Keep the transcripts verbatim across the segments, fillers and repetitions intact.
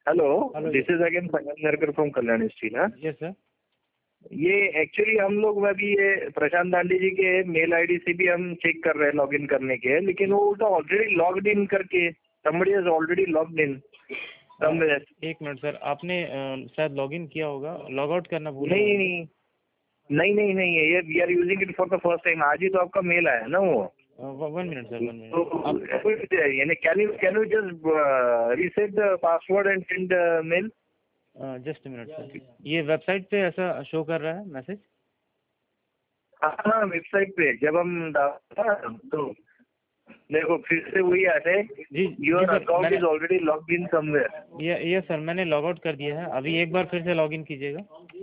Hello, hello this is again Narkar from Kalyan steel. हाँ, yes sir. ये actually हम लोग अभी ये प्रशांत दांडी जी के मेल आईडी से भी हम चेक कर रहे हैं लॉगिन करने के, लेकिन वो तो ऑलरेडी लॉग्ड इन करके somebody has already logged in somewhere। एक मिनट सर, आपने अ, शायद लॉगिन किया होगा, लॉग आउट करना भूल नहीं गए। नहीं नहीं नहीं नहीं है ये, we are using it for the first time. आज ही तो आपका मेल आया ना वो। One minute sir, one minute. तो यानी can you can you just reset the password and send mail. Just minute sir, ये वेबसाइट पे ऐसा शो कर रहा है मैसेज? हाँ, वेबसाइट पे जब हम डालते हैं ना, तो देखो फिर से वही आता है, जी योर सर, अकाउंट मैंने is already logged in somewhere. ये ये सर मैंने लॉग आउट कर दिया है। अभी एक बार फिर से लॉगिन कीजिएगा।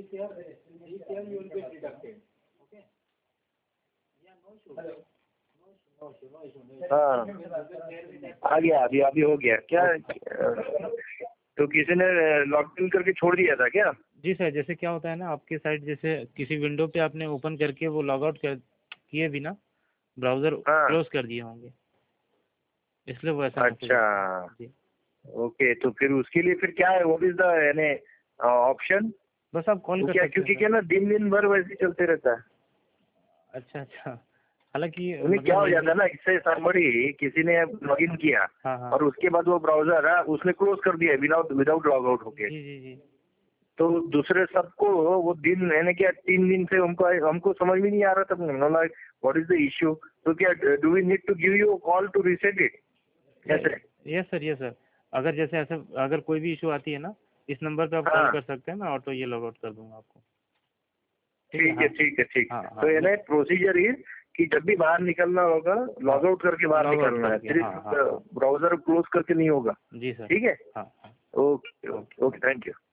हाँ, आ गया, अभी अभी हो गया क्या? तो किसी ने लॉग इन करके छोड़ दिया था क्या? जी सर, जैसे क्या होता है ना, आपके साइट जैसे किसी विंडो पे आपने ओपन करके वो लॉग आउट कर किए बिना ब्राउजर हाँ, क्लोज कर दिए होंगे, इसलिए वो ऐसा मैसेज आता है। अच्छा, जी, ओके। तो फिर उसके लिए फिर क्या है, व्हाट इज द यानी ऑप्शन? बस आप कॉल कर क्या, सकते हैं क्योंकि सर। क्या ना दिन दिन भर वैसे चलते रहता है। अच्छा अच्छा, हालांकि उन्हें क्या मतलब हो ये जाता है ना, इससे somebody किसी ने लॉगिन किया हाँ हाँ, और उसके बाद वो ब्राउजर है उसने क्लोज कर दिया विदाउट विदाउट लॉग आउट होके। जी जी जी। तो दूसरे सबको वो दिन यानी क्या तीन दिन से हमको हमको समझ में नहीं आ रहा था, like what is the issue. तो क्या do we need to give you call to reset it कैसे? यस सर, यस सर, अगर जैसे ऐसे अगर कोई भी इशू आती है ना, इस नंबर पे आप कॉल हाँ, कर सकते हैं, मैं ऑटो ये लॉग आउट कर दूंगा आपको। ठीक है, ठीक है हाँ ठीक है ठीक हाँ है। हाँ, तो यानी प्रोसीजर इज कि जब भी बाहर निकलना होगा लॉग आउट करके बाहर लॉग आउट निकलना है, करके, हाँ सिर्फ हाँ हाँ, ब्राउजर क्लोज करके नहीं होगा। जी सर। ठीक है, हाँ हाँ, okay okay okay, thank you.